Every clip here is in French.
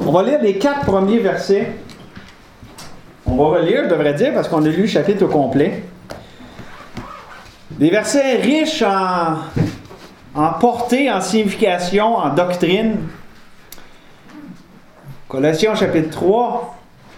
On va lire les 4 premiers versets. On va relire, je devrais dire, parce qu'on a lu le chapitre au complet. Des versets riches en portée, en signification, en doctrine. Colossiens chapitre 3,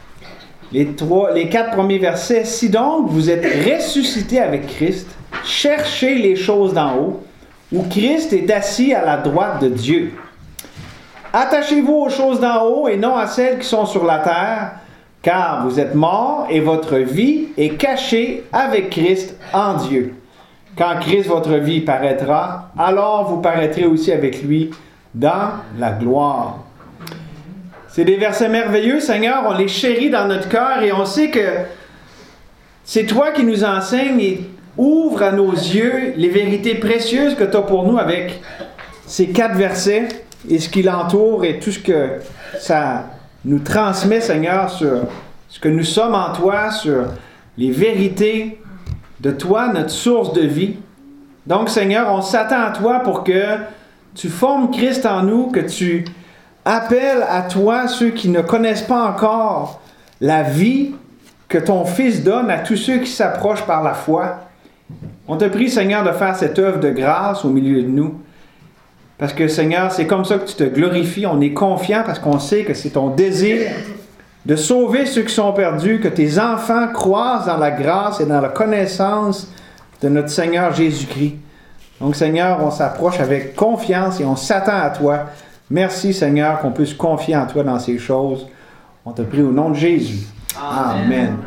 les 4 premiers versets. « Si donc vous êtes ressuscités avec Christ, cherchez les choses d'en haut, où Christ est assis à la droite de Dieu. Attachez-vous aux choses d'en haut et non à celles qui sont sur la terre, car vous êtes morts et votre vie est cachée avec Christ en Dieu. Quand Christ, votre vie, paraîtra, alors vous paraîtrez aussi avec lui dans la gloire. » C'est des versets merveilleux, Seigneur, on les chérit dans notre cœur et on sait que c'est toi qui nous enseignes et ouvre à nos yeux les vérités précieuses que tu as pour nous avec ces 4 versets et ce qui l'entoure et tout ce que ça nous transmet, Seigneur, sur ce que nous sommes en toi, sur les vérités de toi, notre source de vie. Donc, Seigneur, on s'attend à toi pour que tu formes Christ en nous, que tu appelles à toi ceux qui ne connaissent pas encore la vie que ton Fils donne à tous ceux qui s'approchent par la foi. On te prie, Seigneur, de faire cette œuvre de grâce au milieu de nous. Parce que, Seigneur, c'est comme ça que tu te glorifies. On est confiant parce qu'on sait que c'est ton désir de sauver ceux qui sont perdus, que tes enfants croisent dans la grâce et dans la connaissance de notre Seigneur Jésus-Christ. Donc, Seigneur, on s'approche avec confiance et on s'attend à toi. Merci, Seigneur, qu'on puisse confier en toi dans ces choses. On te prie au nom de Jésus. Amen.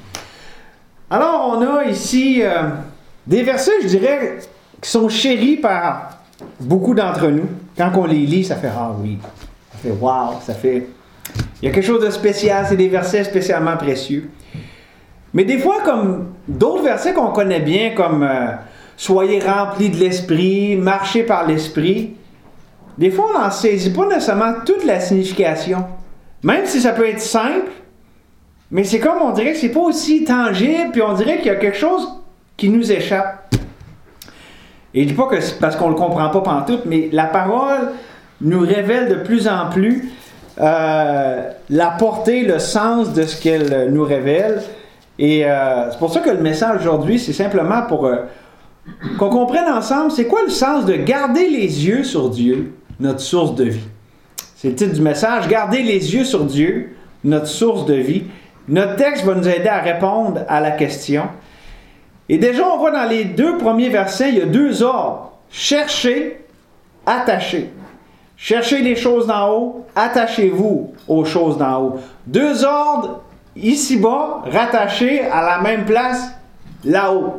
Alors, on a ici des versets, je dirais, qui sont chéris par beaucoup d'entre nous. Quand on les lit, ça fait « Ah oui ». Ça fait « Wow », ça fait... Il y a quelque chose de spécial, c'est des versets spécialement précieux. Mais des fois, comme d'autres versets qu'on connaît bien, comme Soyez remplis de l'Esprit, marchez par l'Esprit », des fois, on n'en saisit pas nécessairement toute la signification. Même si ça peut être simple, mais c'est comme on dirait que c'est pas aussi tangible, puis on dirait qu'il y a quelque chose qui nous échappe. Et je dis pas que c'est parce qu'on ne le comprend pas pantoute, mais la parole nous révèle de plus en plus la portée, le sens de ce qu'elle nous révèle. Et c'est pour ça que le message aujourd'hui, c'est simplement pour qu'on comprenne ensemble c'est quoi le sens de garder les yeux sur Dieu, notre source de vie. C'est le titre du message, « Garder les yeux sur Dieu, notre source de vie ». Notre texte va nous aider à répondre à la question. Et déjà, on voit dans les 2 premiers versets, il y a 2 ordres. Cherchez, attachez. Cherchez les choses d'en haut, attachez-vous aux choses d'en haut. 2 ordres, ici-bas, rattachés à la même place, là-haut.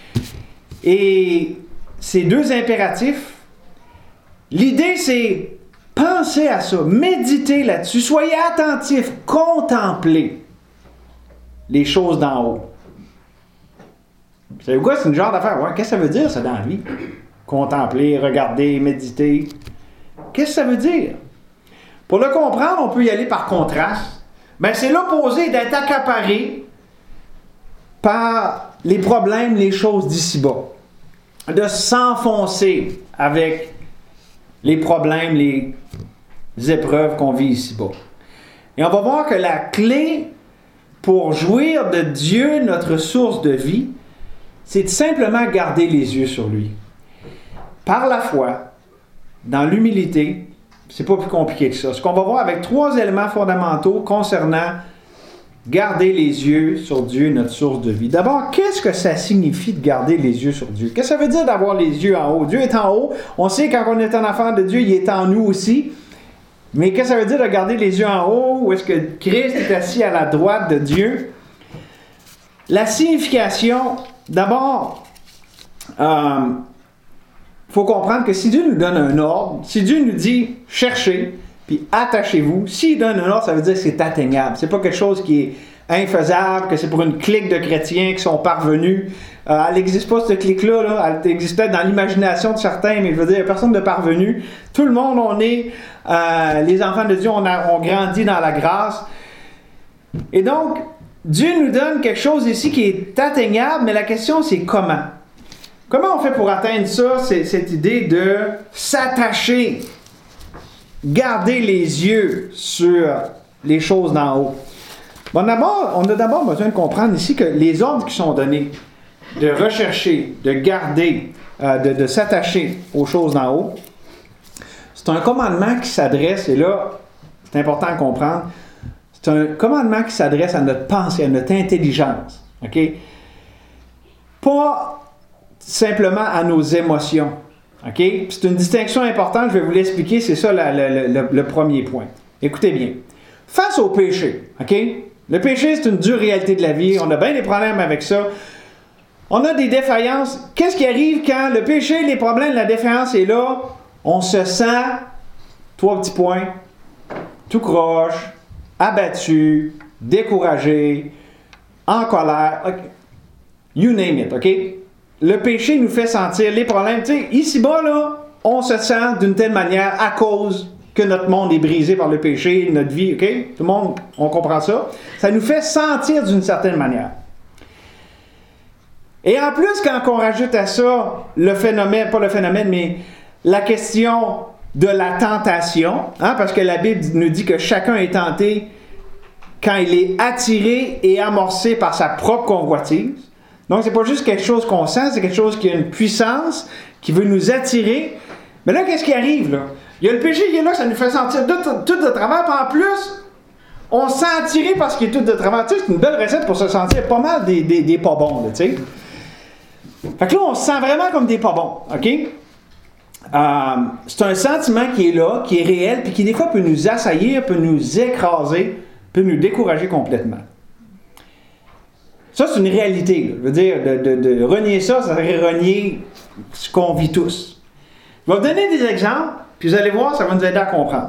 Et ces 2 impératifs, l'idée c'est pensez à ça, méditez là-dessus, soyez attentifs, contemplez les choses d'en haut. Vous savez quoi, c'est une genre d'affaire. Ouais, qu'est-ce que ça veut dire ça dans la vie? Contempler, regarder, méditer. Qu'est-ce que ça veut dire? Pour le comprendre, on peut y aller par contraste. Ben, c'est l'opposé d'être accaparé par les problèmes, les choses d'ici-bas. De s'enfoncer avec les problèmes, les épreuves qu'on vit ici-bas. Et on va voir que la clé pour jouir de Dieu, notre source de vie, c'est de simplement garder les yeux sur lui. Par la foi, dans l'humilité, c'est pas plus compliqué que ça. Ce qu'on va voir avec 3 éléments fondamentaux concernant garder les yeux sur Dieu, notre source de vie. D'abord, qu'est-ce que ça signifie de garder les yeux sur Dieu? Qu'est-ce que ça veut dire d'avoir les yeux en haut? Dieu est en haut. On sait quand on est un enfant de Dieu, il est en nous aussi. Mais qu'est-ce que ça veut dire de garder les yeux en haut? Où est-ce que Christ est assis à la droite de Dieu? La signification, d'abord, faut comprendre que si Dieu nous donne un ordre, si Dieu nous dit « cherchez », puis « attachez-vous », s'il donne un ordre, ça veut dire que c'est atteignable. C'est pas quelque chose qui est infaisable, que c'est pour une clique de chrétiens qui sont parvenus. Elle n'existe pas, cette clique-là. Là. Elle existe peut-être dans l'imagination de certains, mais je veux dire, il n'y a personne de parvenu. Tout le monde, on est les enfants de Dieu, on grandit dans la grâce. Et donc, Dieu nous donne quelque chose ici qui est atteignable, mais la question, c'est comment? Comment on fait pour atteindre ça, cette idée de s'attacher? garder les yeux sur les choses d'en haut? Bon, on a d'abord besoin de comprendre ici que les ordres qui sont donnés, de rechercher, de garder, de s'attacher aux choses d'en haut, c'est un commandement qui s'adresse, et là, c'est important à comprendre, c'est un commandement qui s'adresse à notre pensée, à notre intelligence. OK? Pas simplement à nos émotions. OK? C'est une distinction importante, je vais vous l'expliquer, c'est ça le premier point. Écoutez bien. Face au péché, OK? Le péché, c'est une dure réalité de la vie, on a bien des problèmes avec ça. On a des défaillances. Qu'est-ce qui arrive quand le péché, les problèmes, la défaillance est là? On se sent, 3 petits points, tout croche, abattu, découragé, en colère, okay. You name it, OK? Le péché nous fait sentir les problèmes. Tu sais, ici-bas, là, on se sent d'une telle manière à cause que notre monde est brisé par le péché, notre vie, OK? Tout le monde, on comprend ça. Ça nous fait sentir d'une certaine manière. Et en plus, quand on rajoute à ça le phénomène, pas le phénomène, mais la question de la tentation, hein, parce que la Bible nous dit que chacun est tenté quand il est attiré et amorcé par sa propre convoitise. Donc, c'est pas juste quelque chose qu'on sent, c'est quelque chose qui a une puissance, qui veut nous attirer. Mais là, qu'est-ce qui arrive, là? Il y a le péché qui est là, ça nous fait sentir tout de travers, puis en plus, on se sent attiré parce qu'il est tout de travers. Tu sais, c'est une belle recette pour se sentir pas mal des pas bons, là, tu sais. Fait que là, on se sent vraiment comme des pas bons, OK? C'est un sentiment qui est là, qui est réel, puis qui des fois peut nous assaillir, peut nous écraser, peut nous décourager complètement. Ça, c'est une réalité. Là. Je veux dire, de renier ça, ça serait renier ce qu'on vit tous. Je vais vous donner des exemples, puis vous allez voir, ça va nous aider à comprendre.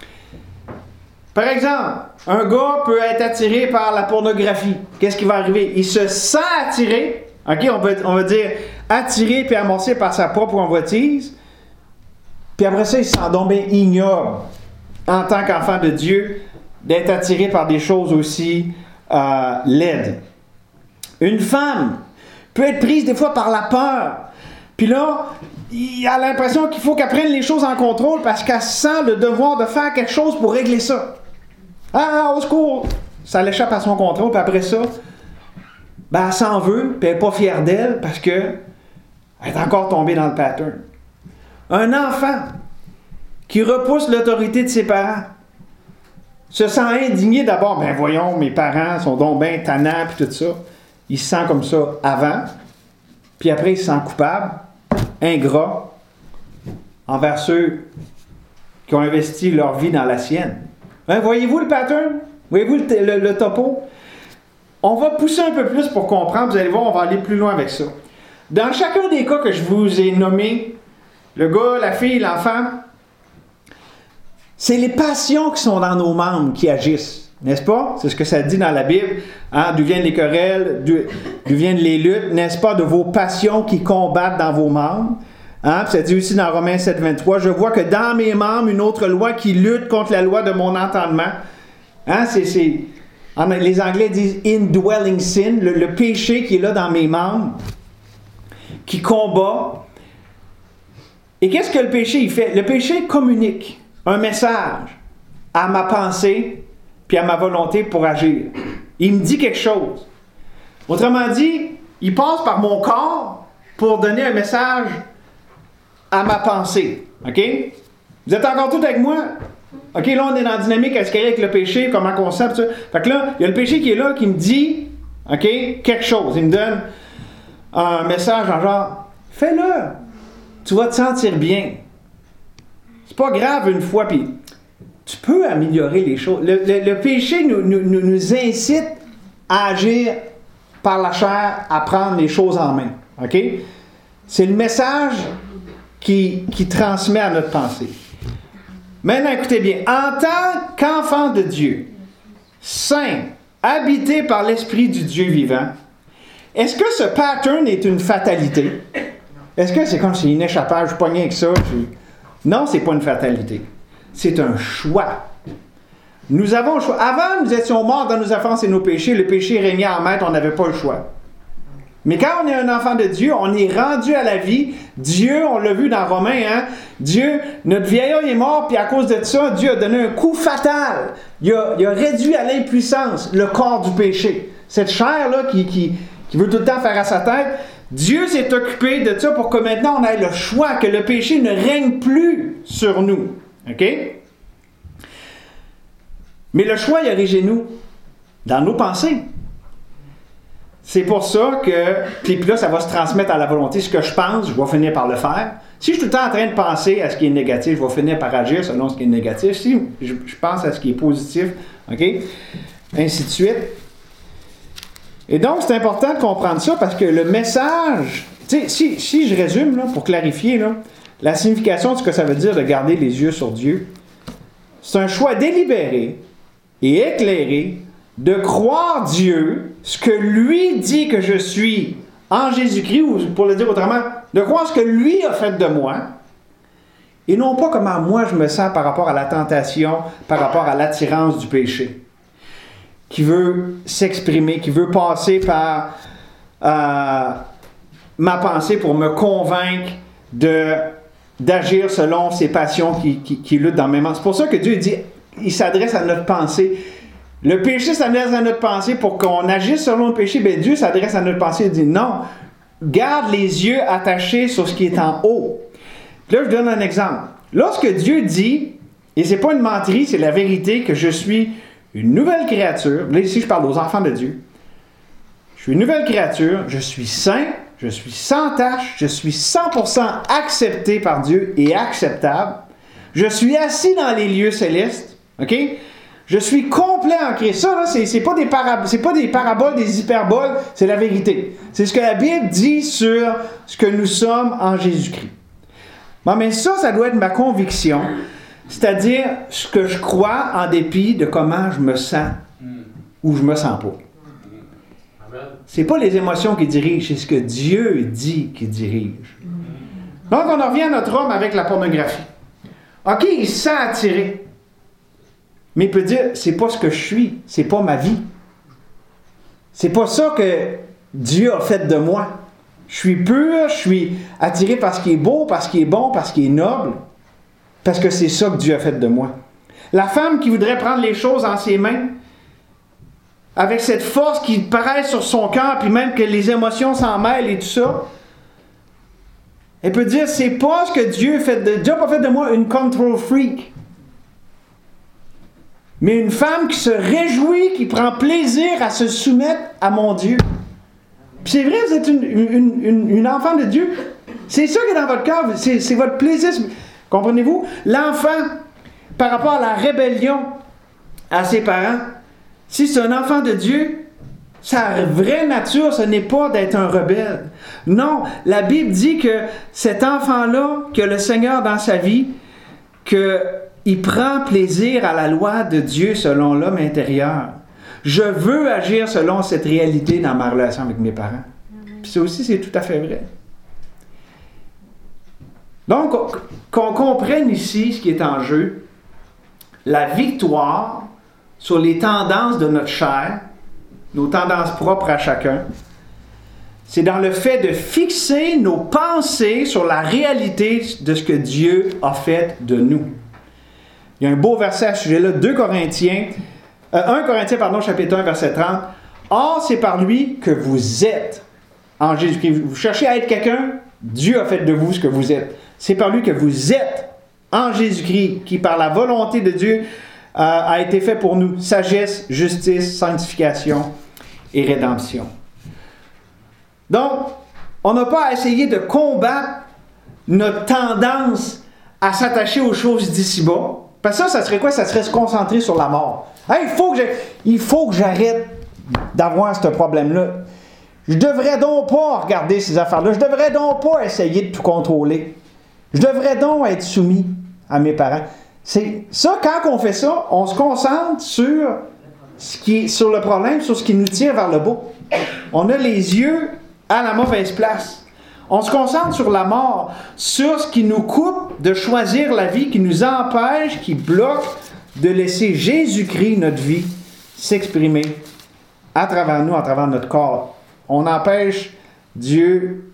Par exemple, un gars peut être attiré par la pornographie. Qu'est-ce qui va arriver? Il se sent attiré, OK, on va dire attiré puis amorcé par sa propre convoitise, puis après ça, il se sent donc bien ignoble, en tant qu'enfant de Dieu, d'être attiré par des choses aussi laides. Une femme peut être prise des fois par la peur. Puis là, il a l'impression qu'il faut qu'elle prenne les choses en contrôle parce qu'elle sent le devoir de faire quelque chose pour régler ça. Ah, au secours! Ça l'échappe à son contrôle, puis après ça, ben, elle s'en veut, puis elle n'est pas fière d'elle parce qu'elle est encore tombée dans le pattern. Un enfant qui repousse l'autorité de ses parents se sent indigné d'abord. Ben voyons, mes parents sont donc bien tannants, puis tout ça. Il se sent comme ça avant, puis après il se sent coupable, ingrat, envers ceux qui ont investi leur vie dans la sienne. Hein, voyez-vous le pattern? Voyez-vous le topo? On va pousser un peu plus pour comprendre, vous allez voir, on va aller plus loin avec ça. Dans chacun des cas que je vous ai nommés, le gars, la fille, l'enfant, c'est les passions qui sont dans nos membres qui agissent. N'est-ce pas? C'est ce que ça dit dans la Bible. Hein? D'où viennent les querelles, d'où viennent les luttes, n'est-ce pas? De vos passions qui combattent dans vos membres. Hein? Puis ça dit aussi dans Romains 7, 23, « Je vois que dans mes membres, une autre loi qui lutte contre la loi de mon entendement. » Hein? Les Anglais disent « indwelling sin », le péché qui est là dans mes membres, qui combat. Et qu'est-ce que le péché il fait? Le péché communique un message à ma pensée puis à ma volonté pour agir. Il me dit quelque chose. Autrement dit, il passe par mon corps pour donner un message à ma pensée. OK? Vous êtes encore tous avec moi? OK, là, on est dans la dynamique à ce qu'il y a avec le péché, comment on sent, tout ça. Fait que là, il y a le péché qui est là, qui me dit, OK, quelque chose. Il me donne un message en genre, fais-le. Tu vas te sentir bien. C'est pas grave une fois, puis tu peux améliorer les choses. Le péché nous incite à agir par la chair, à prendre les choses en main. OK? C'est le message qui transmet à notre pensée. Maintenant, écoutez bien. En tant qu'enfant de Dieu, saint, habité par l'Esprit du Dieu vivant, est-ce que ce pattern est une fatalité? Est-ce que c'est comme si une échappage, je pognais avec ça? Non, c'est pas une fatalité. C'est un choix. Nous avons le choix. Avant, nous étions morts dans nos offenses et nos péchés. Le péché régnait en maître, on n'avait pas le choix. Mais quand on est un enfant de Dieu, on est rendu à la vie. Dieu, on l'a vu dans Romains, hein? Dieu, notre vieillard est mort, puis à cause de ça, Dieu a donné un coup fatal. Il a réduit à l'impuissance le corps du péché. Cette chair-là qui veut tout le temps faire à sa tête, Dieu s'est occupé de ça pour que maintenant on ait le choix, que le péché ne règne plus sur nous. OK? Mais le choix, il origine nous, dans nos pensées. C'est pour ça que, puis là, ça va se transmettre à la volonté. Ce que je pense, je vais finir par le faire. Si je suis tout le temps en train de penser à ce qui est négatif, je vais finir par agir selon ce qui est négatif. Si je pense à ce qui est positif, OK? Ainsi de suite. Et donc, c'est important de comprendre ça parce que le message, tu sais, si je résume, là, pour clarifier, là, la signification de ce que ça veut dire de garder les yeux sur Dieu, c'est un choix délibéré et éclairé de croire Dieu, ce que lui dit que je suis en Jésus-Christ, ou pour le dire autrement, de croire ce que lui a fait de moi, et non pas comment moi je me sens par rapport à la tentation, par rapport à l'attirance du péché, qui veut s'exprimer, qui veut passer par ma pensée pour me convaincre d'agir selon ses passions qui luttent dans mes mains. C'est pour ça que Dieu dit, il s'adresse à notre pensée. Le péché s'adresse à notre pensée pour qu'on agisse selon le péché. Bien, Dieu s'adresse à notre pensée et dit non, garde les yeux attachés sur ce qui est en haut. Puis là, je donne un exemple. Lorsque Dieu dit, et c'est pas une menterie, c'est la vérité, que je suis une nouvelle créature, là ici je parle aux enfants de Dieu, je suis une nouvelle créature, je suis saint, je suis sans tache, je suis 100% accepté par Dieu et acceptable, je suis assis dans les lieux célestes, ok? Je suis complet en Christ. Ça, là, c'est pas des paraboles, des hyperboles, c'est la vérité. C'est ce que la Bible dit sur ce que nous sommes en Jésus-Christ. Bon, mais ça doit être ma conviction, c'est-à-dire ce que je crois en dépit de comment je me sens ou je me sens pas. C'est pas les émotions qui dirigent, c'est ce que Dieu dit qui dirige. Donc, on en revient à notre homme avec la pornographie. OK, il se sent attiré. Mais il peut dire, c'est pas ce que je suis, c'est pas ma vie. C'est pas ça que Dieu a fait de moi. Je suis pur, je suis attiré par ce qui est beau, par ce qui est bon, par ce qui est noble, parce que c'est ça que Dieu a fait de moi. La femme qui voudrait prendre les choses en ses mains, avec cette force qui paraît sur son cœur, puis même que les émotions s'en mêlent et tout ça, elle peut dire, c'est pas ce que Dieu fait de... Dieu n'a pas fait de moi une control freak. Mais une femme qui se réjouit, qui prend plaisir à se soumettre à mon Dieu. Puis c'est vrai, vous êtes une enfant de Dieu. C'est ça qui est dans votre cœur, c'est votre plaisir. Comprenez-vous? L'enfant, par rapport à la rébellion à ses parents, si c'est un enfant de Dieu, sa vraie nature, ce n'est pas d'être un rebelle. Non, la Bible dit que cet enfant-là, que le Seigneur dans sa vie, qu'il prend plaisir à la loi de Dieu selon l'homme intérieur. Je veux agir selon cette réalité dans ma relation avec mes parents. Puis ça aussi, c'est tout à fait vrai. Donc, qu'on comprenne ici ce qui est en jeu, la victoire sur les tendances de notre chair, nos tendances propres à chacun, c'est dans le fait de fixer nos pensées sur la réalité de ce que Dieu a fait de nous. Il y a un beau verset à ce sujet-là, 1 Corinthiens, chapitre 1, verset 30. Or, c'est par lui que vous êtes en Jésus-Christ. Vous cherchez à être quelqu'un, Dieu a fait de vous ce que vous êtes. C'est par lui que vous êtes en Jésus-Christ, qui par la volonté de Dieu a été fait pour nous sagesse, justice, sanctification et rédemption. Donc, on n'a pas à essayer de combattre notre tendance à s'attacher aux choses d'ici-bas. Parce que ça serait quoi? Ça serait se concentrer sur la mort. Hey, il faut que j'arrête d'avoir ce problème-là. Je devrais donc pas regarder ces affaires-là. Je devrais donc pas essayer de tout contrôler. Je devrais donc être soumis à mes parents. C'est ça, quand on fait ça, on se concentre sur le problème, sur ce qui nous tire vers le bas. On a les yeux à la mauvaise place. On se concentre sur la mort, sur ce qui nous coupe de choisir la vie, qui nous empêche, qui bloque de laisser Jésus-Christ, notre vie, s'exprimer à travers nous, à travers notre corps. On empêche Dieu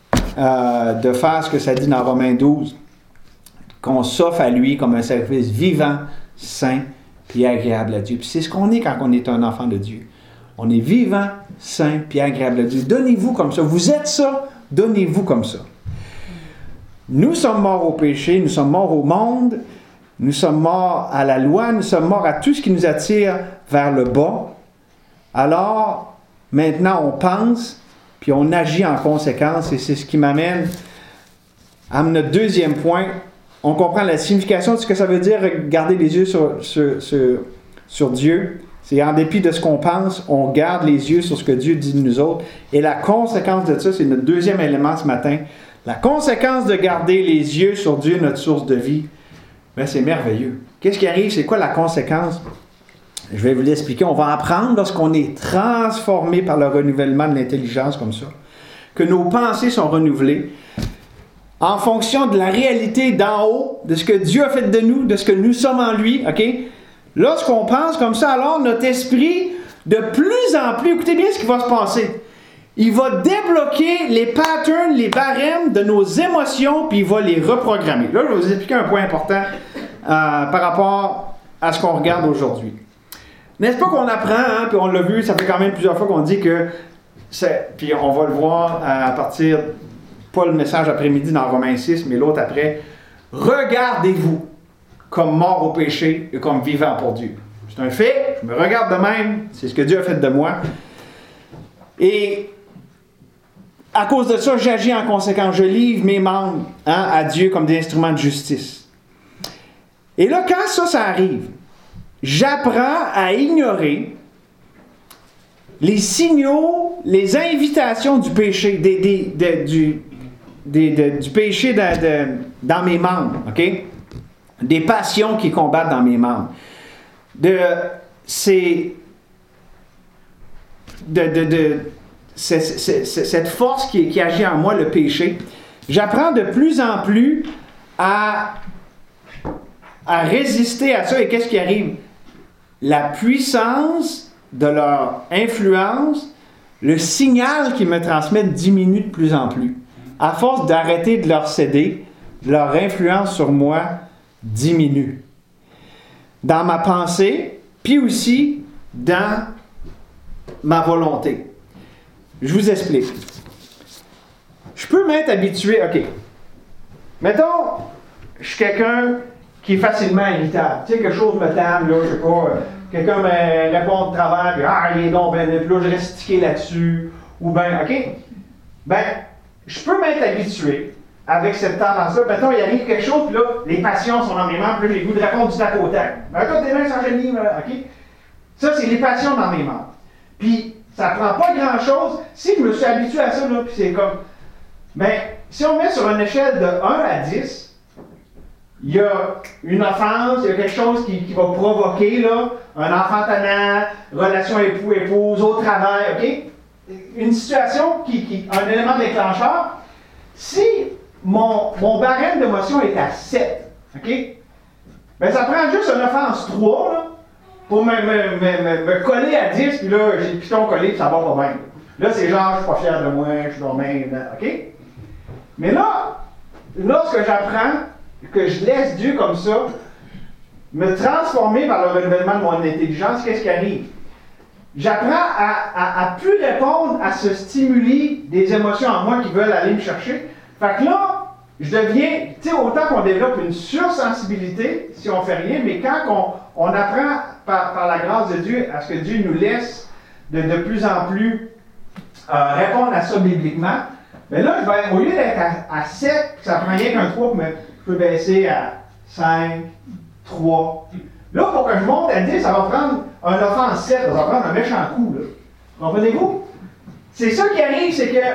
de faire ce que ça dit dans Romains 12, qu'on s'offre à lui comme un sacrifice vivant, saint, puis agréable à Dieu. Puis c'est ce qu'on est quand on est un enfant de Dieu. On est vivant, saint, puis agréable à Dieu. Donnez-vous comme ça. Vous êtes ça, donnez-vous comme ça. Nous sommes morts au péché, nous sommes morts au monde, nous sommes morts à la loi, nous sommes morts à tout ce qui nous attire vers le bas. Alors, maintenant, on pense, puis on agit en conséquence, et c'est ce qui m'amène à notre deuxième point. On comprend la signification de ce que ça veut dire garder les yeux sur Dieu. C'est en dépit de ce qu'on pense, on garde les yeux sur ce que Dieu dit de nous autres. Et la conséquence de ça, c'est notre deuxième élément ce matin. La conséquence de garder les yeux sur Dieu, notre source de vie, bien, c'est merveilleux. Qu'est-ce qui arrive? C'est quoi la conséquence? Je vais vous l'expliquer. On va apprendre lorsqu'on est transformé par le renouvellement de l'intelligence comme ça, que nos pensées sont renouvelées en fonction de la réalité d'en haut, de ce que Dieu a fait de nous, de ce que nous sommes en lui. OK? Lorsqu'on pense comme ça, alors notre esprit, de plus en plus, écoutez bien ce qui va se passer. Il va débloquer les patterns, les barèmes de nos émotions, puis il va les reprogrammer. Là, je vais vous expliquer un point important par rapport à ce qu'on regarde aujourd'hui. N'est-ce pas qu'on apprend, hein, puis on l'a vu, ça fait quand même plusieurs fois qu'on dit que, puis on va le voir à partir, pas le message après-midi dans Romains 6, mais l'autre après, regardez-vous comme mort au péché et comme vivant pour Dieu. C'est un fait, je me regarde de même, c'est ce que Dieu a fait de moi. Et à cause de ça, j'agis en conséquence, je livre mes membres à Dieu comme des instruments de justice. Et là, quand ça arrive, j'apprends à ignorer les signaux, les invitations du péché, du péché dans mes membres, OK? Des passions qui combattent dans mes membres. Cette force qui agit en moi, le péché. J'apprends de plus en plus à résister à ça. Et qu'est-ce qui arrive? La puissance de leur influence, le signal qu'ils me transmettent diminue de plus en plus. À force d'arrêter de leur céder, leur influence sur moi diminue. Dans ma pensée, puis aussi dans ma volonté. Je vous explique. Je peux m'être habitué, OK. Mettons, je suis quelqu'un qui est facilement irritable. Tu sais, quelque chose me table, là, je sais pas, quelqu'un me répond de travers, puis il est donc ben, puis là, je reste stické là-dessus. Ou ben, OK. Ben, je peux m'être habitué avec cette tendance-là. Mettons, il arrive quelque chose, puis là, les passions sont dans mes membres, puis là, j'ai le goût de répondre du tac au tac. Ben, toi, tes mains sont génies, OK? Ça, c'est les passions dans mes membres. Puis, ça prend pas grand-chose. Si je me suis habitué à ça, là, puis c'est comme... Ben, si on met sur une échelle de 1 à 10, il y a une offense, il y a quelque chose qui va provoquer, là, un enfant tannant, relation époux-épouse, au travail, OK? Une situation un élément déclencheur. Si mon barème d'émotion est à 7, OK? Ben, ça prend juste une offense 3, là, pour me coller à 10, puis là, j'ai le piton collé, puis ça va pas bien. Là, c'est genre, je suis pas fier de moi, je suis dans même, OK? Mais là, lorsque j'apprends que je laisse Dieu comme ça, me transformer par le renouvellement de mon intelligence, qu'est-ce qui arrive? J'apprends à plus répondre à ce stimuli des émotions en moi qui veulent aller me chercher. Fait que là, je deviens, tu sais, autant qu'on développe une sursensibilité si on fait rien, mais quand on apprend par la grâce de Dieu à ce que Dieu nous laisse de plus en plus répondre à ça bibliquement, bien là, au lieu d'être à 7, ça prend rien qu'un 3, mais je peux baisser à 5, 3. Là, pour que je monte à 10, ça va prendre un offense 7, ça va prendre un méchant coup. Là. Comprenez-vous? C'est ça qui arrive, c'est que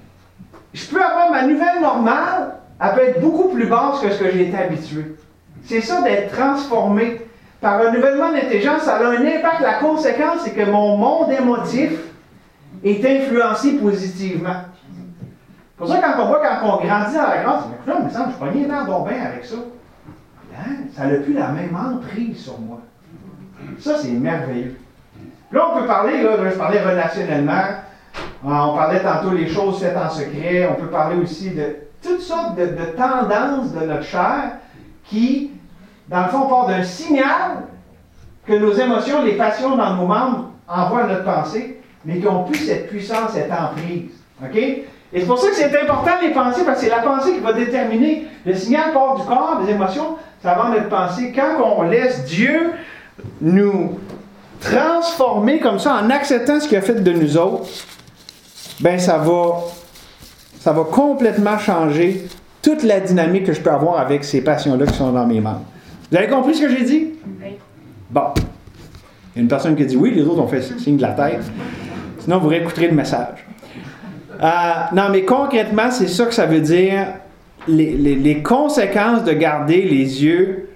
je peux avoir ma nouvelle normale, elle peut être beaucoup plus basse que ce que j'ai été habitué. C'est ça d'être transformé. Par un renouvellement d'intelligence, ça a un impact. La conséquence, c'est que mon monde émotif est influencé positivement. C'est pour ça, quand on voit, quand on grandit dans la grâce, il me semble, je suis pogné l'air donc bien avec ça. Hein? Ça n'a plus la même emprise sur moi. Ça, c'est merveilleux. Là, on peut parler, là, je parlais relationnellement. On parlait tantôt les choses faites en secret. On peut parler aussi de toutes sortes de tendances de notre chair qui, dans le fond, part d'un signal que nos émotions, les passions dans nos membres envoient à notre pensée, mais qui n'ont plus cette puissance, cette emprise. OK? Et c'est pour ça que c'est important les pensées, parce que c'est la pensée qui va déterminer. Le signal part du corps, des émotions, ça va notre pensée. Quand on laisse Dieu nous transformer comme ça, en acceptant ce qu'il a fait de nous autres, ben ça va complètement changer toute la dynamique que je peux avoir avec ces passions-là qui sont dans mes membres. Vous avez compris ce que j'ai dit? Oui. Bon. Il y a une personne qui dit oui, les autres ont fait signe de la tête. Sinon, vous réécouterez le message. Non, mais concrètement, c'est ça que ça veut dire. Les conséquences de garder les yeux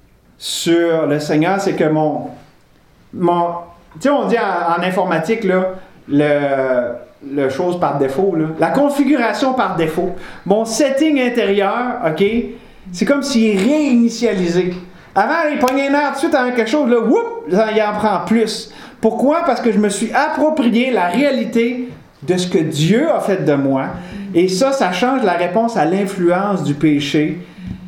sur le Seigneur, c'est que tu sais, on dit en informatique, là, le chose par défaut, là, la configuration par défaut. Mon setting intérieur, OK, c'est comme s'il est réinitialisé. Avant, il pognait un air tout de suite avec quelque chose, là, whoop, il en prend plus. Pourquoi? Parce que je me suis approprié la réalité de ce que Dieu a fait de moi. Et ça change la réponse à l'influence du péché.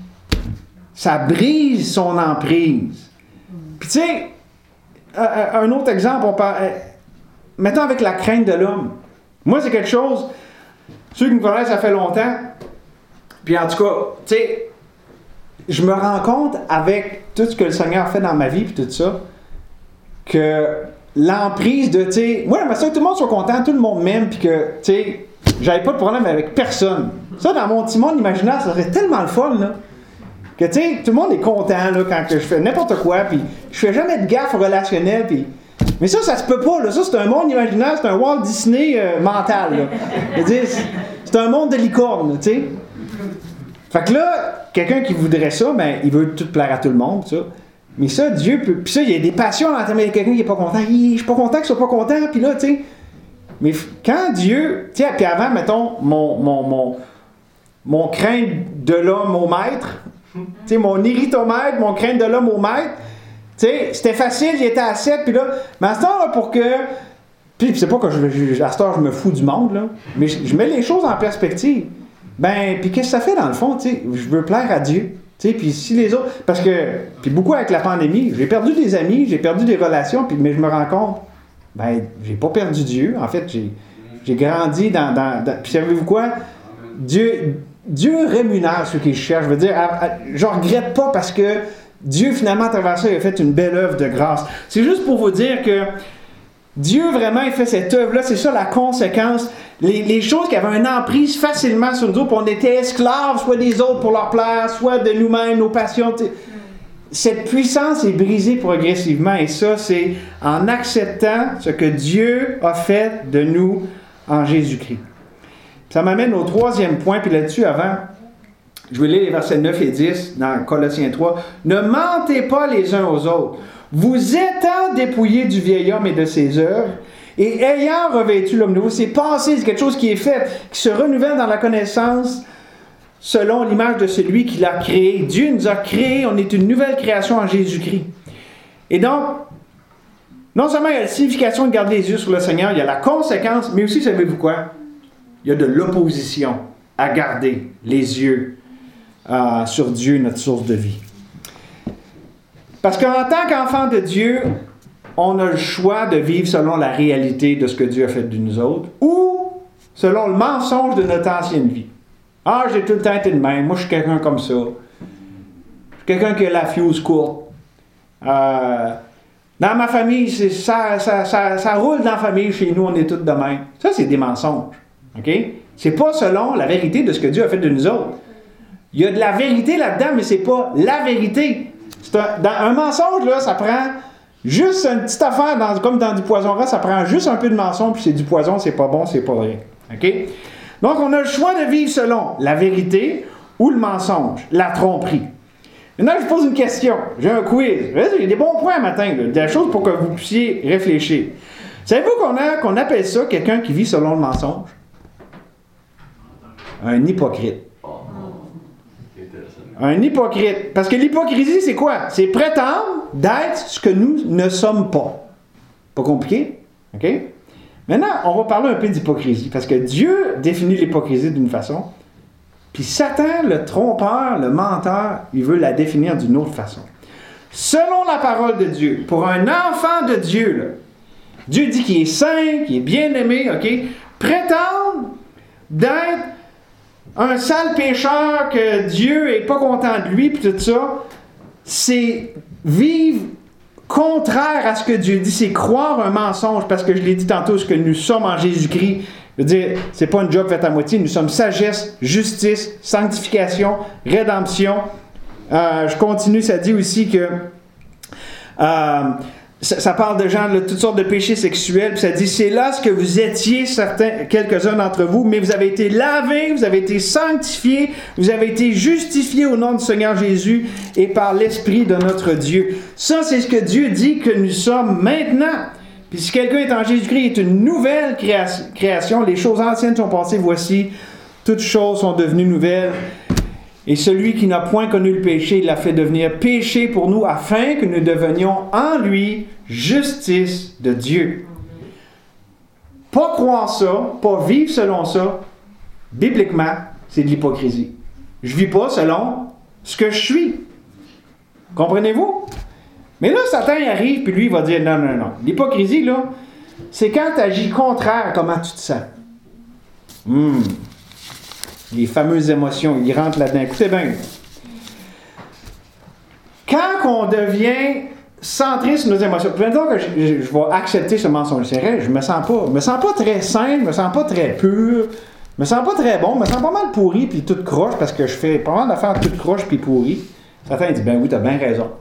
Ça brise son emprise. Puis tu sais, un autre exemple, mettons avec la crainte de l'homme. Moi, c'est quelque chose, ceux qui me connaissent, ça fait longtemps. Puis en tout cas, tu sais, je me rends compte avec tout ce que le Seigneur a fait dans ma vie, puis tout ça, que l'emprise de, tu sais, moi, j'aimerais ça que tout le monde soit content, tout le monde m'aime, puis que, tu sais, j'avais pas de problème avec personne. Ça, dans mon petit monde imaginaire, ça serait tellement le fun, là. Que, tu sais, tout le monde est content, là, quand je fais n'importe quoi, puis je fais jamais de gaffe relationnelle, puis... Mais ça se peut pas, là. Ça, c'est un monde imaginaire, c'est un Walt Disney mental, là. C'est-à-dire, c'est un monde de licorne, tu sais. Fait que là, quelqu'un qui voudrait ça, ben, il veut tout plaire à tout le monde, ça. Mais ça, Dieu peut... Puis ça, il y a des passions dans il y a quelqu'un qui n'est pas content. Je suis pas content qu'il soit pas content, puis là, tu sais... Mais quand Dieu... Tu sais, puis avant, mettons, mon crainte de l'homme au maître, tu sais, mon éritomètre, mon crainte de l'homme au maître, tu sais, c'était facile, il était à 7, puis là... Mais à ce temps-là, pour que... Puis c'est pas que à ce temps, je me fous du monde, là, mais je mets les choses en perspective. Ben, puis qu'est-ce que ça fait dans le fond, tu sais? Je veux plaire à Dieu. Tu sais, puis si les autres... Parce que, puis beaucoup avec la pandémie, j'ai perdu des amis, j'ai perdu des relations, mais je me rends compte, ben, j'ai pas perdu Dieu. En fait, j'ai grandi dans puis savez-vous quoi? Dieu rémunère ceux qui le cherchent. Je veux dire, je regrette pas parce que Dieu, finalement, à travers ça, il a fait une belle œuvre de grâce. C'est juste pour vous dire que Dieu, vraiment, il fait cette œuvre-là. C'est ça la conséquence. Les choses qui avaient une emprise facilement sur nous autres, puis on était esclaves, soit des autres pour leur plaire, soit de nous-mêmes, nos passions. Cette puissance est brisée progressivement, et ça, c'est en acceptant ce que Dieu a fait de nous en Jésus-Christ. Ça m'amène au troisième point, puis là-dessus, avant, je vais lire les versets 9 et 10 dans Colossiens 3. « Ne mentez pas les uns aux autres, vous étant dépouillés du vieil homme et de ses œuvres, et ayant revêtu l'homme nouveau. » C'est passé, c'est quelque chose qui est fait, qui se renouvelle dans la connaissance selon l'image de celui qui l'a créé. Dieu nous a créés, on est une nouvelle création en Jésus-Christ. Et donc, non seulement il y a la signification de garder les yeux sur le Seigneur, il y a la conséquence, mais aussi, savez-vous quoi? Il y a de l'opposition à garder les yeux sur Dieu, notre source de vie. Parce qu'en tant qu'enfant de Dieu, on a le choix de vivre selon la réalité de ce que Dieu a fait de nous autres, ou selon le mensonge de notre ancienne vie. Ah, j'ai tout le temps été de même, moi je suis quelqu'un comme ça. Je suis quelqu'un qui a la fuse courte. Dans ma famille, ça roule dans la famille, chez nous, on est tous de même. Ça, c'est des mensonges. OK? C'est pas selon la vérité de ce que Dieu a fait de nous autres. Il y a de la vérité là-dedans, mais c'est pas la vérité. Dans un mensonge, là, ça prend juste une petite affaire, comme dans du poison rare, ça prend juste un peu de mensonge, puis c'est du poison, c'est pas bon, c'est pas vrai. OK? Donc, on a le choix de vivre selon la vérité ou le mensonge, la tromperie. Maintenant, je vous pose une question. J'ai un quiz. J'ai des bons points matin, là, des choses pour que vous puissiez réfléchir. Savez-vous qu'on appelle ça quelqu'un qui vit selon le mensonge? Un hypocrite. Un hypocrite. Parce que l'hypocrisie, c'est quoi? C'est prétendre d'être ce que nous ne sommes pas. Pas compliqué? OK? Maintenant, on va parler un peu d'hypocrisie, parce que Dieu définit l'hypocrisie d'une façon, puis Satan, le trompeur, le menteur, il veut la définir d'une autre façon. Selon la parole de Dieu, pour un enfant de Dieu, là, Dieu dit qu'il est saint, qu'il est bien-aimé, OK? Prétendre d'être un sale pécheur, que Dieu n'est pas content de lui, puis tout ça, c'est vivre contraire à ce que Dieu dit, c'est croire un mensonge, parce que je l'ai dit tantôt, ce que nous sommes en Jésus-Christ. Je veux dire, c'est pas une job faite à moitié, nous sommes sagesse, justice, sanctification, rédemption. Je continue, ça dit aussi que ça parle de gens de toutes sortes de péchés sexuels, puis ça dit, c'est là ce que vous étiez, quelques-uns d'entre vous, mais vous avez été lavés, vous avez été sanctifiés, vous avez été justifiés au nom du Seigneur Jésus et par l'Esprit de notre Dieu. Ça, c'est ce que Dieu dit que nous sommes maintenant. Puis si quelqu'un est en Jésus-Christ, il est une nouvelle création. Les choses anciennes sont passées, voici, toutes choses sont devenues nouvelles. Et celui qui n'a point connu le péché, il l'a fait devenir péché pour nous, afin que nous devenions en lui justice de Dieu. Pas croire ça, pas vivre selon ça, bibliquement, c'est de l'hypocrisie. Je vis pas selon ce que je suis. Comprenez-vous? Mais là, Satan il arrive, puis lui, il va dire, non. L'hypocrisie, là, c'est quand tu agis contraire à comment tu te sens. Les fameuses émotions, ils rentrent là-dedans. Écoutez bien. Quand on devient centré sur nos émotions, maintenant que je vais accepter ce mensonge, c'est vrai, je me sens pas très sain, je me sens pas très pur, je me sens pas très bon, je me sens pas mal pourri puis toute croche parce que je fais pas mal d'affaires toute croche puis pourri. Satan dit, ben oui, t'as bien raison.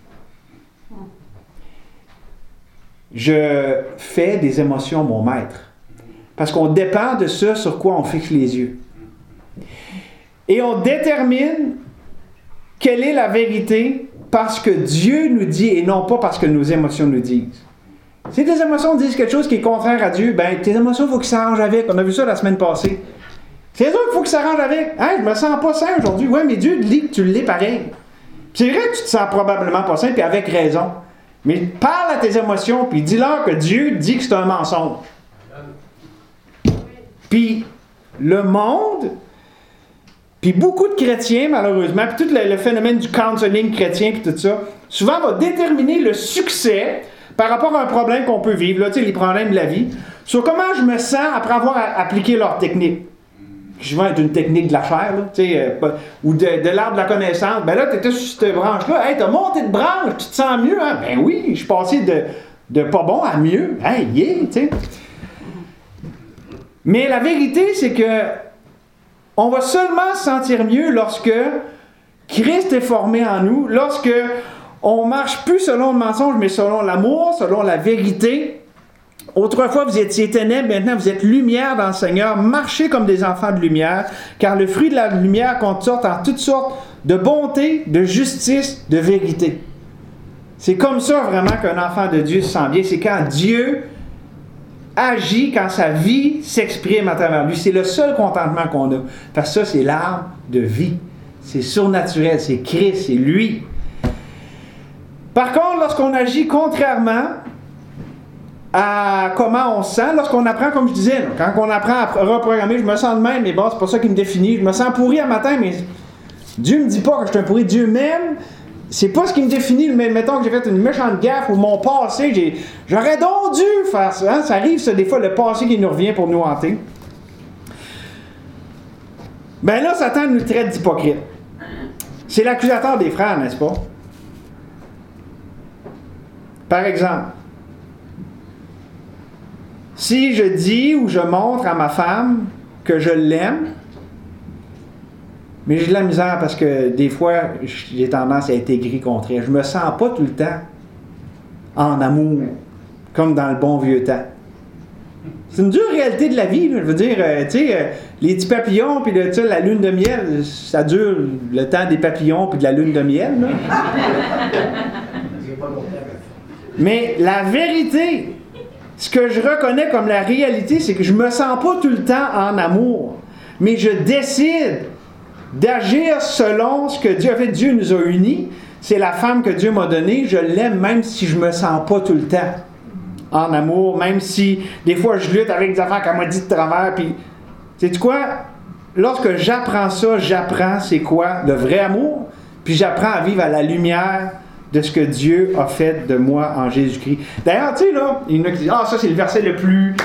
Je fais des émotions mon maître. Parce qu'on dépend de ça sur quoi on fixe les yeux. Et on détermine quelle est la vérité parce que Dieu nous dit et non pas parce que nos émotions nous disent. Si tes émotions disent quelque chose qui est contraire à Dieu, ben tes émotions, il faut qu'ils s'arrangent avec. On a vu ça la semaine passée. C'est sûr qu'il faut qu'ils s'arrangent avec. Hein, je me sens pas sain aujourd'hui. Oui, mais Dieu dit que tu l'es pareil. C'est vrai que tu te sens probablement pas sain, puis avec raison. Mais parle à tes émotions, puis dis-leur que Dieu dit que c'est un mensonge. Puis le monde, puis beaucoup de chrétiens, malheureusement, puis tout le phénomène du counseling chrétien, puis tout ça, souvent va déterminer le succès par rapport à un problème qu'on peut vivre, là, tu sais, les problèmes de la vie, sur comment je me sens après avoir appliqué leur technique. Souvent, d'une technique de la chair, là, tu sais, ou de l'arbre de la connaissance. Ben là, tu étais sur cette branche-là. Hey, t'as monté de branche, tu te sens mieux, hein? Ben oui, je suis passé de pas bon à mieux. Hey, yeah, tu sais. Mais la vérité, c'est que on va seulement se sentir mieux lorsque Christ est formé en nous, lorsque on marche plus selon le mensonge, mais selon l'amour, selon la vérité. Autrefois, vous étiez ténèbres, maintenant vous êtes lumière dans le Seigneur. Marchez comme des enfants de lumière, car le fruit de la lumière compte sorte en toutes sortes de bonté, de justice, de vérité. C'est comme ça vraiment qu'un enfant de Dieu se sent bien. C'est quand Dieu agit, quand sa vie s'exprime à travers lui. C'est le seul contentement qu'on a. Parce que ça, c'est l'arbre de vie. C'est surnaturel, c'est Christ, c'est lui. Par contre, lorsqu'on agit contrairement à comment on se sent, lorsqu'on apprend, comme je disais, là, quand on apprend à reprogrammer, je me sens de même, mais bon, c'est pas ça qui me définit. Je me sens pourri un matin, mais Dieu me dit pas que je suis un pourri. Dieu m'aime. C'est pas ce qui me définit. Mais mettons que j'ai fait une méchante gaffe ou mon passé, j'aurais donc dû faire ça. Hein? Ça arrive, ça, des fois, le passé qui nous revient pour nous hanter. Ben là, Satan nous traite d'hypocrite. C'est l'accusateur des frères, n'est-ce pas? Par exemple, si je dis ou je montre à ma femme que je l'aime, mais j'ai de la misère parce que des fois, j'ai tendance à être aigri contre elle. Je me sens pas tout le temps en amour, comme dans le bon vieux temps. C'est une dure réalité de la vie, là. Je veux dire, tu sais, les petits papillons, puis la lune de miel, ça dure le temps des papillons, puis de la lune de miel, là. Mais la vérité, ce que je reconnais comme la réalité, c'est que je me sens pas tout le temps en amour, mais je décide d'agir selon ce que Dieu a fait. Dieu nous a unis. C'est la femme que Dieu m'a donnée. Je l'aime même si je me sens pas tout le temps en amour, même si des fois je lutte avec des affaires qu'elle m'a dit de travers. Puis, sais-tu quoi? Lorsque j'apprends ça, j'apprends c'est quoi le vrai amour, puis j'apprends à vivre à la lumière de ce que Dieu a fait de moi en Jésus-Christ. D'ailleurs, tu sais, là, il y en a qui disent, ça c'est le verset le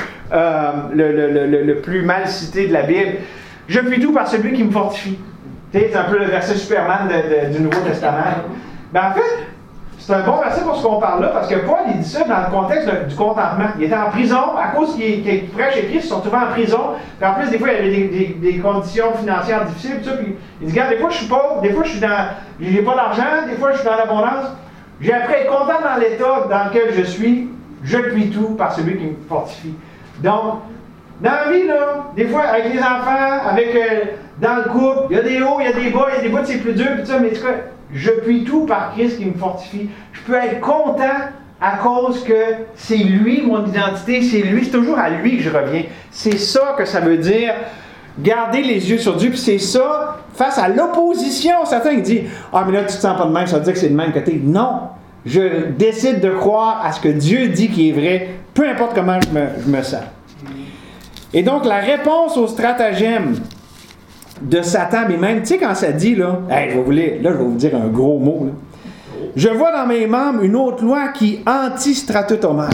plus mal cité de la Bible. Je puis tout par celui qui me fortifie. Tu sais, c'est un peu le verset Superman du Nouveau Testament. Ben, en fait, c'est un bon verset pour ce qu'on parle là, parce que Paul, il dit ça dans le contexte du contentement. Il était en prison, à cause qu'il prêche et Christ, ils se sont retrouvés en prison. Puis en plus, des fois, il y avait des conditions financières difficiles, tout ça. Puis il dit, regarde, des fois, je suis pauvre, des fois, j'ai pas d'argent, des fois, je suis dans l'abondance. J'ai appris à être content dans l'état dans lequel je suis. Je puis tout par celui qui me fortifie. Donc, dans la vie, là, des fois, avec les enfants, dans le couple, il y a des hauts, il y a des bas, il y a des bouts, c'est plus dur, puis ça, mais en tout cas, je puis tout par Christ qui me fortifie. Je peux être content à cause que c'est lui, mon identité, c'est lui, c'est toujours à lui que je reviens. C'est ça que ça veut dire, garder les yeux sur Dieu, puis c'est ça, face à l'opposition. Certains qui disent, mais là, tu te sens pas de même, ça veut dire que c'est le même côté. Non, je décide de croire à ce que Dieu dit qui est vrai, peu importe comment je me sens. Et donc, la réponse au stratagème de Satan, mais même, tu sais, quand ça dit, là, je vais vous dire un gros mot, là. Je vois dans mes membres une autre loi qui anti-stratagème,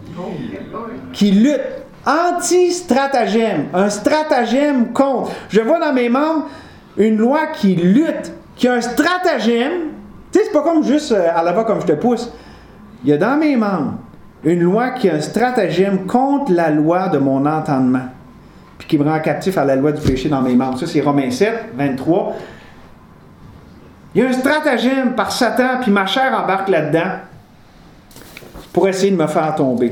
qui lutte, anti-stratagème, un stratagème contre. Je vois dans mes membres une loi qui lutte, qui a un stratagème. Tu sais, c'est pas comme juste à la bas comme je te pousse. Il y a dans mes membres une loi qui a un stratagème contre la loi de mon entendement, puis qui me rend captif à la loi du péché dans mes membres. Ça, c'est Romains 7, 23. Il y a un stratagème par Satan, puis ma chair embarque là-dedans pour essayer de me faire tomber.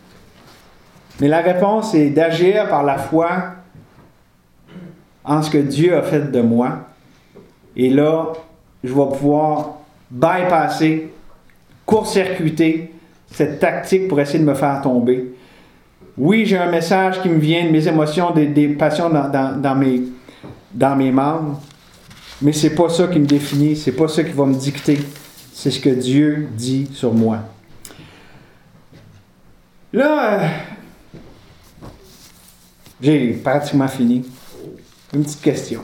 Mais la réponse est d'agir par la foi en ce que Dieu a fait de moi. Et là, je vais pouvoir bypasser, court-circuiter cette tactique pour essayer de me faire tomber. Oui, j'ai un message qui me vient de mes émotions, des passions dans mes membres, mais c'est pas ça qui me définit, c'est pas ça qui va me dicter, c'est ce que Dieu dit sur moi. Là, j'ai pratiquement fini. Une petite question.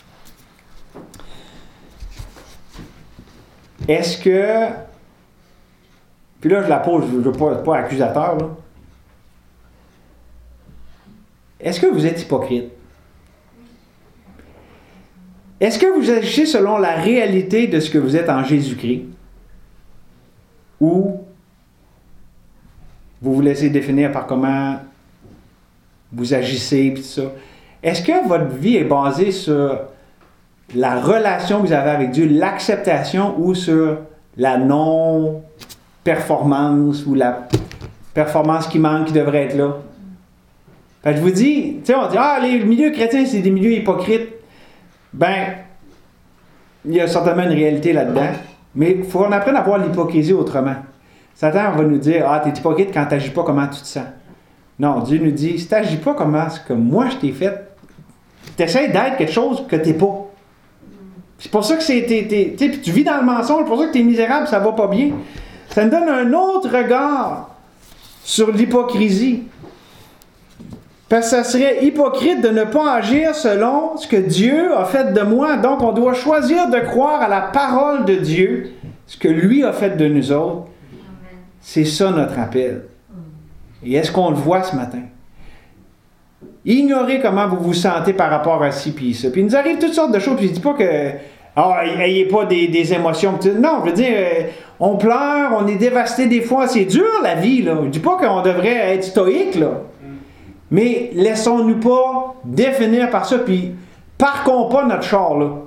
Est-ce que... Puis là, je la pose, je ne veux pas accusateur, là. Est-ce que vous êtes hypocrite? Est-ce que vous agissez selon la réalité de ce que vous êtes en Jésus-Christ? Ou vous vous laissez définir par comment vous agissez et tout ça? Est-ce que votre vie est basée sur la relation que vous avez avec Dieu, l'acceptation, ou sur la non-performance ou la performance qui manque, qui devrait être là? Fait que je vous dis, tu sais, on dit, les milieux chrétiens, c'est des milieux hypocrites. Ben, il y a certainement une réalité là-dedans, mais il faut qu'on apprenne à voir l'hypocrisie autrement. Satan va nous dire, t'es hypocrite quand tu n'agis pas comment tu te sens. Non, Dieu nous dit, si tu n'agis pas comment ce que moi je t'ai fait, tu essaies d'être quelque chose que tu n'es pas. C'est pour ça que tu vis dans le mensonge, c'est pour ça que tu es misérable, ça va pas bien. Ça nous donne un autre regard sur l'hypocrisie. Parce que ça serait hypocrite de ne pas agir selon ce que Dieu a fait de moi. Donc, on doit choisir de croire à la parole de Dieu, ce que lui a fait de nous autres. C'est ça notre appel. Et est-ce qu'on le voit ce matin? Ignorez comment vous vous sentez par rapport à ci puis ça. Puis il nous arrive toutes sortes de choses. Puis je ne dis pas que n'ayez pas des émotions. Non, je veux dire, on pleure, on est dévasté des fois. C'est dur la vie, là. Je ne dis pas qu'on devrait être stoïque, là. Mais laissons-nous pas définir par ça, puis parquons pas notre char, là.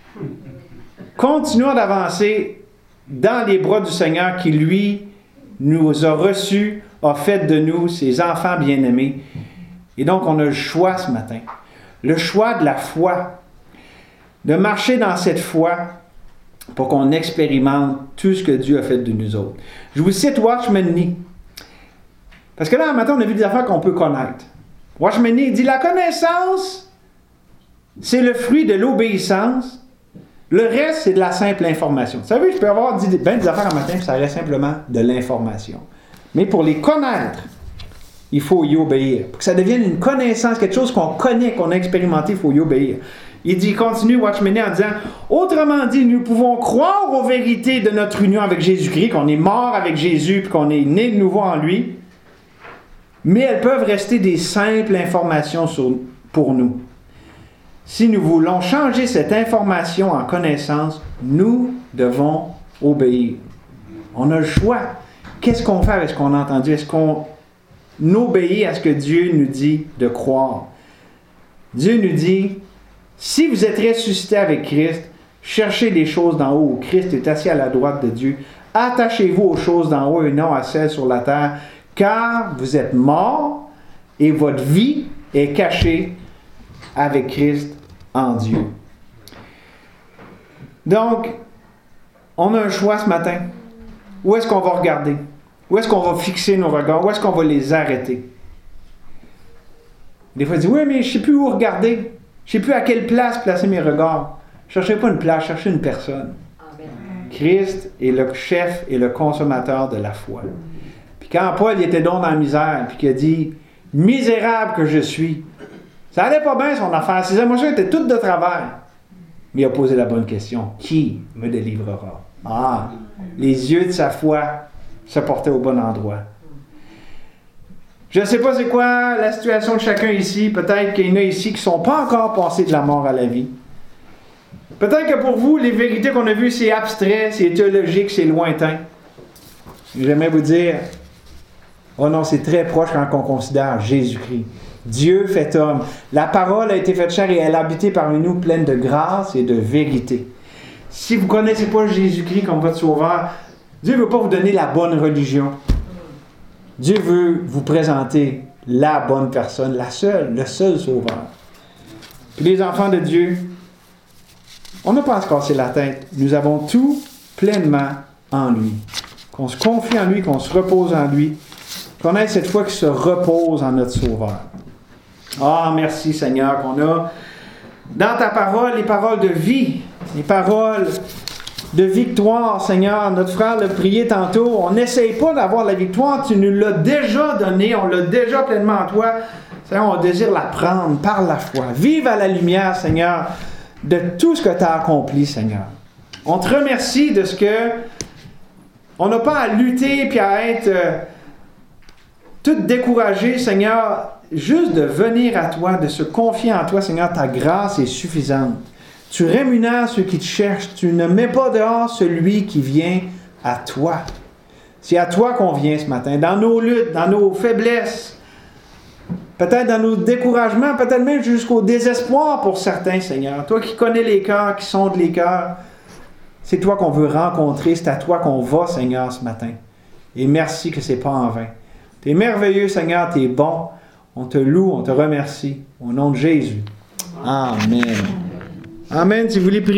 Continuons d'avancer dans les bras du Seigneur qui, lui, nous a reçus, a fait de nous ses enfants bien-aimés. Et donc, on a le choix ce matin. Le choix de la foi. De marcher dans cette foi pour qu'on expérimente tout ce que Dieu a fait de nous autres. Je vous cite Watchman Nee. Parce que là, un matin, on a vu des affaires qu'on peut connaître. Watchman Nee dit, la connaissance, c'est le fruit de l'obéissance. Le reste, c'est de la simple information. Vous savez, je peux avoir dit des affaires un matin, puis ça reste simplement de l'information. Mais pour les connaître, il faut y obéir. Pour que ça devienne une connaissance, quelque chose qu'on connaît, qu'on a expérimenté, il faut y obéir. Il continue, Watchman en disant, autrement dit, nous pouvons croire aux vérités de notre union avec Jésus-Christ, qu'on est mort avec Jésus, puis qu'on est né de nouveau en lui, mais elles peuvent rester des simples informations pour nous. Si nous voulons changer cette information en connaissance, nous devons obéir. On a le choix. Qu'est-ce qu'on fait avec ce qu'on a entendu? Est-ce qu'on obéit à ce que Dieu nous dit de croire? Dieu nous dit, si vous êtes ressuscité avec Christ, cherchez les choses d'en haut où Christ est assis à la droite de Dieu. Attachez-vous aux choses d'en haut et non à celles sur la terre, car vous êtes morts et votre vie est cachée avec Christ en Dieu. Donc, on a un choix ce matin. Où est-ce qu'on va regarder? Où est-ce qu'on va fixer nos regards? Où est-ce qu'on va les arrêter? Des fois, on dit, oui, mais je ne sais plus où regarder. Je ne sais plus à quelle place placer mes regards. Je ne cherchez pas une place, cherchez une personne. Amen. Christ est le chef et le consommateur de la foi. Puis quand Paul était donc dans la misère, puis qu'il a dit, misérable que je suis, ça allait pas bien son affaire. Ses émotions étaient toutes de travers. Mais il a posé la bonne question. Qui me délivrera? Ah, les yeux de sa foi se portaient au bon endroit. Je ne sais pas c'est quoi la situation de chacun ici. Peut-être qu'il y en a ici qui ne sont pas encore passés de la mort à la vie. Peut-être que pour vous, les vérités qu'on a vues, c'est abstrait, c'est théologique, c'est lointain. J'aimerais vous dire, oh non, c'est très proche quand on considère Jésus-Christ. Dieu fait homme. La parole a été faite chair et elle a habité parmi nous pleine de grâce et de vérité. Si vous ne connaissez pas Jésus-Christ comme votre sauveur, Dieu ne veut pas vous donner la bonne religion. Dieu veut vous présenter la bonne personne, le seul sauveur. Puis les enfants de Dieu, on n'a pas à se casser la tête. Nous avons tout pleinement en lui. Qu'on se confie en lui, qu'on se repose en lui, qu'on ait cette foi qui se repose en notre sauveur. Ah, merci Seigneur qu'on a dans ta parole les paroles de vie, les paroles de victoire, Seigneur. Notre frère l'a prié tantôt. On n'essaye pas d'avoir la victoire. Tu nous l'as déjà donnée. On l'a déjà pleinement en toi. Seigneur, on désire la prendre par la foi. Vive à la lumière, Seigneur, de tout ce que tu as accompli, Seigneur. On te remercie de ce que on n'a pas à lutter puis à être tout découragé, Seigneur. Juste de venir à toi, de se confier en toi, Seigneur, ta grâce est suffisante. Tu rémunères ceux qui te cherchent. Tu ne mets pas dehors celui qui vient à toi. C'est à toi qu'on vient ce matin, dans nos luttes, dans nos faiblesses, peut-être dans nos découragements, peut-être même jusqu'au désespoir pour certains, Seigneur. Toi qui connais les cœurs, qui sondes les cœurs, c'est toi qu'on veut rencontrer, c'est à toi qu'on va, Seigneur, ce matin. Et merci que ce n'est pas en vain. Tu es merveilleux, Seigneur, tu es bon. On te loue, on te remercie. Au nom de Jésus. Amen. Amen. Si vous voulez prier.